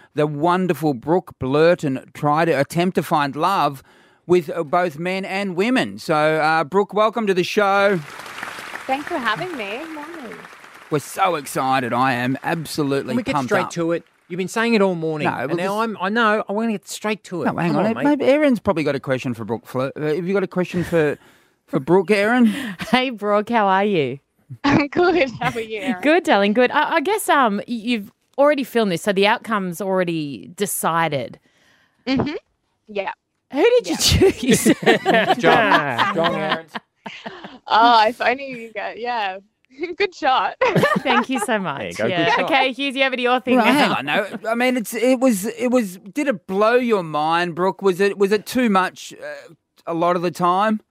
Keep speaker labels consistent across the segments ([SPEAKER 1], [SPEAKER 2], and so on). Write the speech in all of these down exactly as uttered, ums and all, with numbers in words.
[SPEAKER 1] the wonderful Brooke Blurton try to attempt to find love with uh, both men and women. So, uh, Brooke, welcome to the show.
[SPEAKER 2] Thanks for having me. Morning.
[SPEAKER 1] We're so excited. I am absolutely
[SPEAKER 3] Can we get
[SPEAKER 1] pumped
[SPEAKER 3] straight
[SPEAKER 1] up.
[SPEAKER 3] to it? You've been saying it all morning.
[SPEAKER 1] No, well,
[SPEAKER 3] and now
[SPEAKER 1] this-
[SPEAKER 3] I'm, I know, I want to get straight to it.
[SPEAKER 1] No, hang
[SPEAKER 3] Come
[SPEAKER 1] on.
[SPEAKER 3] mate.
[SPEAKER 1] Maybe Erin's probably got a question for Brooke. Flirt. Uh, have you got a question for, for Brooke, Erin?
[SPEAKER 4] Hey, Brooke, how are you?
[SPEAKER 2] I'm good. How are you, Erin?
[SPEAKER 4] Good, darling, good. I, I guess um, y- you've already filmed this, so the outcome's already decided.
[SPEAKER 2] Mm-hmm. Yeah.
[SPEAKER 4] Who did you choose?
[SPEAKER 3] Good job. Strong, Aaron.
[SPEAKER 2] Oh, if only you go. Yeah. Good shot.
[SPEAKER 4] Thank you so much.
[SPEAKER 3] There you go,
[SPEAKER 4] Yeah.
[SPEAKER 3] good shot.
[SPEAKER 4] Okay, Hughes, you have it your thing
[SPEAKER 1] Well,
[SPEAKER 4] now.
[SPEAKER 1] hang on. No, I mean, it's it was it was. Did it blow your mind, Brooke? Was it was it too much uh, a lot of the time?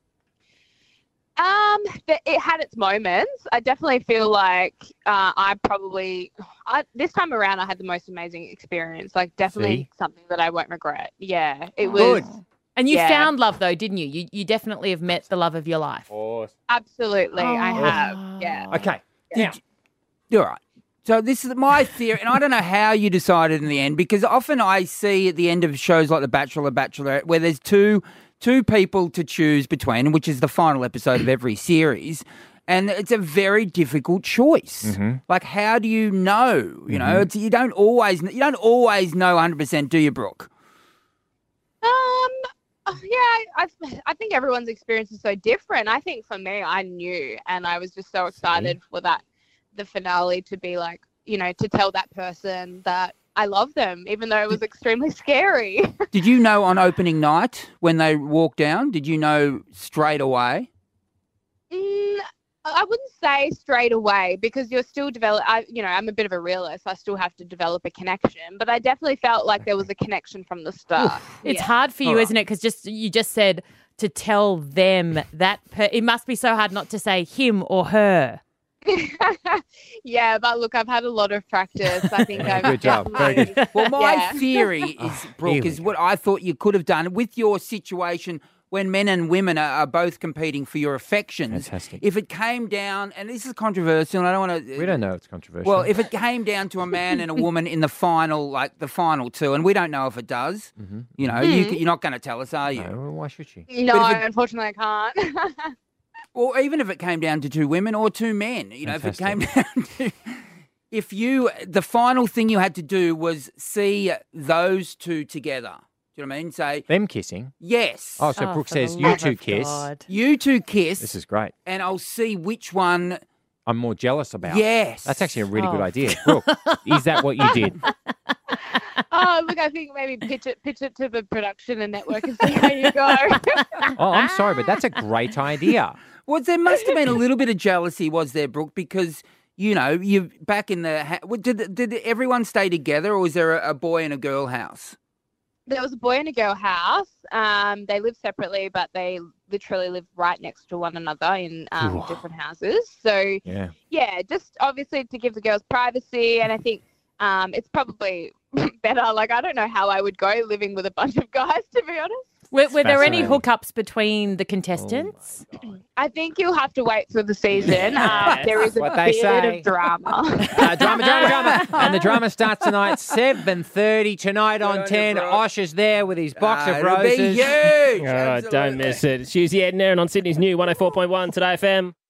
[SPEAKER 2] Um, th- it had its moments. I definitely feel like uh, I probably I, this time around I had the most amazing experience. Like definitely
[SPEAKER 3] See?
[SPEAKER 2] something that I won't regret. Yeah, it was
[SPEAKER 3] Good.
[SPEAKER 4] And you
[SPEAKER 2] Yeah.
[SPEAKER 4] found love, though, didn't you? You you definitely have met the love of your life.
[SPEAKER 2] absolutely. I
[SPEAKER 4] Oh.
[SPEAKER 2] have. Yeah.
[SPEAKER 3] Okay.
[SPEAKER 1] Did
[SPEAKER 3] Now,
[SPEAKER 1] you- all right. So this is my theory, and I don't know how you decided in the end, because often I see at the end of shows like The Bachelor, Bachelorette, where there's two two people to choose between, which is the final episode of every series, and it's a very difficult choice.
[SPEAKER 3] Mm-hmm.
[SPEAKER 1] Like, how do you know? You know, it's, you don't always you don't always know one hundred percent, do you, Brooke?
[SPEAKER 2] Um. Yeah, I I think everyone's experience is so different. I think for me, I knew, and I was just so excited for that, the finale to be like, you know, to tell that person that I love them, even though it was extremely scary.
[SPEAKER 1] Did you know on opening night when they walked down? Did you know straight away?
[SPEAKER 2] Mm, I wouldn't say straight away because you're still develop. I, you know, I'm a bit of a realist. I still have to develop a connection, but I definitely felt like there was a connection from the start.
[SPEAKER 4] It's
[SPEAKER 2] Yeah.
[SPEAKER 4] hard for you,
[SPEAKER 1] All right.
[SPEAKER 4] isn't it? Because just you just said to tell them that per- it must be so hard not to say him or her.
[SPEAKER 2] Yeah, but look, I've had a lot of practice. I think I've
[SPEAKER 3] Good job. Very good.
[SPEAKER 2] definitely-
[SPEAKER 1] Well, my
[SPEAKER 2] Yeah.
[SPEAKER 1] theory is,
[SPEAKER 3] here
[SPEAKER 1] Brooke,
[SPEAKER 3] we
[SPEAKER 1] is
[SPEAKER 3] go.
[SPEAKER 1] what I thought you could have done with your situation when men and women are, are both competing for your affections.
[SPEAKER 3] Fantastic.
[SPEAKER 1] If it came down, and this is controversial, and I don't want to.
[SPEAKER 3] We don't know it's controversial.
[SPEAKER 1] Well, if it came down to a man and a woman in the final, like the final two, and we don't know if it does,
[SPEAKER 3] Mhm.
[SPEAKER 1] you know, you, you're not going to tell us, are you?
[SPEAKER 3] No, well, why should she?
[SPEAKER 2] No,
[SPEAKER 1] But if it-
[SPEAKER 2] unfortunately, I can't.
[SPEAKER 1] Or even if it came down to two women or two men, you know, if it came down to. If you, the final thing you had to do was see those two together. Do you know what I mean? Say,
[SPEAKER 3] Them kissing.
[SPEAKER 1] yes.
[SPEAKER 3] Oh, so
[SPEAKER 4] Oh,
[SPEAKER 3] Brooke
[SPEAKER 4] for the
[SPEAKER 3] says, you
[SPEAKER 4] love
[SPEAKER 3] two
[SPEAKER 4] of
[SPEAKER 3] kiss.
[SPEAKER 4] God.
[SPEAKER 1] You two kiss,
[SPEAKER 3] This is great.
[SPEAKER 1] and I'll see which one.
[SPEAKER 3] I'm more jealous about.
[SPEAKER 1] Yes.
[SPEAKER 3] That's actually a really good
[SPEAKER 4] Oh.
[SPEAKER 3] idea. Brooke, is that what you did?
[SPEAKER 2] Oh, look, I think maybe pitch it, pitch it to the production and network and see how you go.
[SPEAKER 3] Oh, I'm sorry, but that's a great idea.
[SPEAKER 1] Well, there must have been a little bit of jealousy, was there, Brooke? Because you know, you back in the ha- well, did did everyone stay together, or was there a, a boy and a girl house?
[SPEAKER 2] There was a boy and a girl house. Um, they lived separately, but they literally lived right next to one another in um,
[SPEAKER 3] Ooh.
[SPEAKER 2] different houses. So,
[SPEAKER 3] Yeah.
[SPEAKER 2] yeah, just obviously to give the girls privacy. And I think um, it's probably better. Like, I don't know how I would go living with a bunch of guys, to be honest.
[SPEAKER 4] Were, were there any
[SPEAKER 3] Fascinating.
[SPEAKER 4] hookups between the contestants?
[SPEAKER 2] I think you'll have to wait for the season. Um, there is a
[SPEAKER 3] What they
[SPEAKER 2] bit
[SPEAKER 3] say.
[SPEAKER 2] of drama.
[SPEAKER 3] Uh, drama, drama, drama. And the drama starts tonight, seven thirty tonight on
[SPEAKER 1] on you,
[SPEAKER 3] ten.
[SPEAKER 1] bro.
[SPEAKER 3] Osh is there with his box
[SPEAKER 1] Ah,
[SPEAKER 3] of
[SPEAKER 1] it'll be
[SPEAKER 3] roses.
[SPEAKER 1] huge.
[SPEAKER 5] Oh, don't
[SPEAKER 1] Absolutely.
[SPEAKER 5] miss it. It's Hughes Ed and Aaron on Sydney's new one oh four point one Today F M.